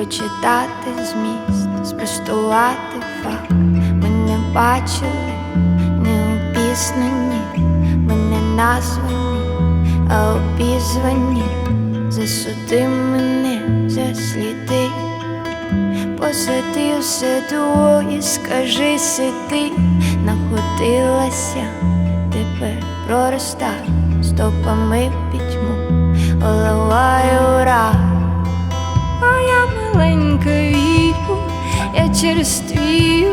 прочитати зміст, спростувати факт. Ми не бачили, не опізнані, ми не названі, а обізвані. Засуди мене за сліди, посади все двоє, скажи сиди. Находилася, тепер проростає стопами пітьму, голова і ура. А я маленька вірю, я через твію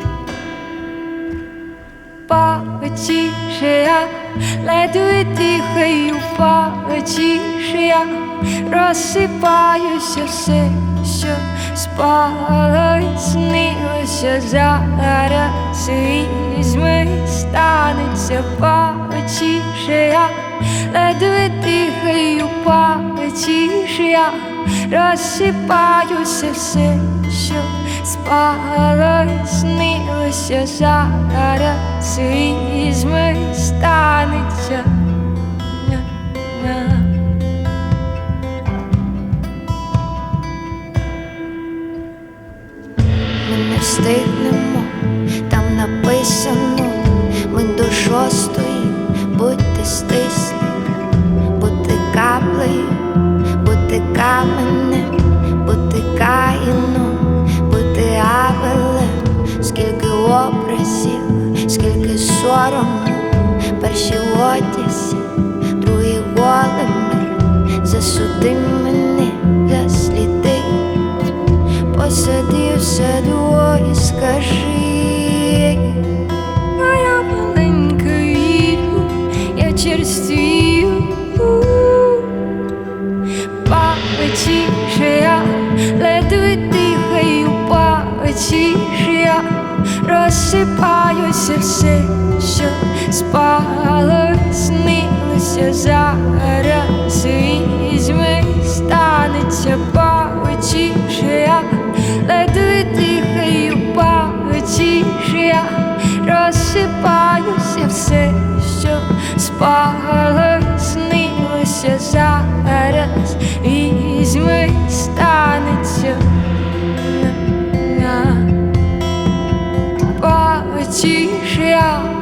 потішия, ледве дихаю, потішия, розсипаюся все, що спало і снилося. Зараз візьми, станеться потішия, ледве дихаю, потішия, розсипаюся все, що спало і снилося. Зараз візьми, станеться. Ми не встигнемо, там написано, ми до 6-ї, будьте стислі, бути каплею, бути каменем, бути Каїном, бути Авелем. Скільки образів, скільки сорому, перші в одязі, другі голими. Засуди мене за сліди, посади все двоє, скажи. А я маленька вірю, я через твію потішия, ледве дихаю, потішия, розсипаюся все, що спало і снилося. Зараз візьми, станеться потішия, ледве дихаю, потішия, розсипаюся все, що спало і снилося. Зараз візьми, станеться потішия.